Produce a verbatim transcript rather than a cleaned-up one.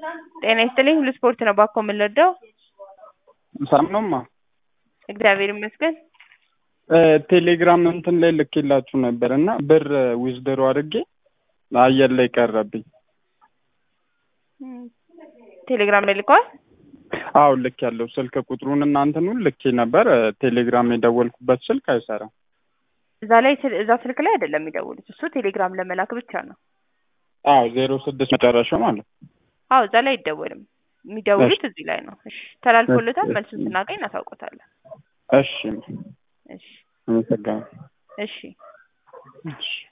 ጤና ይስጥልኝ ሁሉ ስፖርት ነው ባኮ የምንረዳው? ሰላም ነውማ? እግዚአብሔር ይመስገን። ቴሌግራም እንትን ላይ ልኬላችሁ ነበር እና ብር ዊዝድሮ አድርጌ አየር ላይ ቀረብኝ። ቴሌግራም ላይ ልከዋል? አዎ ልክ ያለው ስልክ ቁጥሩን እና እንትኑን ልኬ ነበር። ቴሌግራም የደወልኩበት ስልክ አይሰራም። እዛ ላይ እዛ ስልክ ላይ አይደለም የሚደውሉት፣ እሱ ቴሌግራም ለመላክ ብቻ ነው። አዎ ዜሮ ስድስት መጨረሻው ማለት ነው። አዎ እዛ ላይ አይደወልም፣ የሚደውሉት እዚህ ላይ ነው። እሺ ተላልፎለታል። መልሱን ስናገኝ እናሳውቆታለን። እሺ እሺ አመሰግናለሁ። እሺ እሺ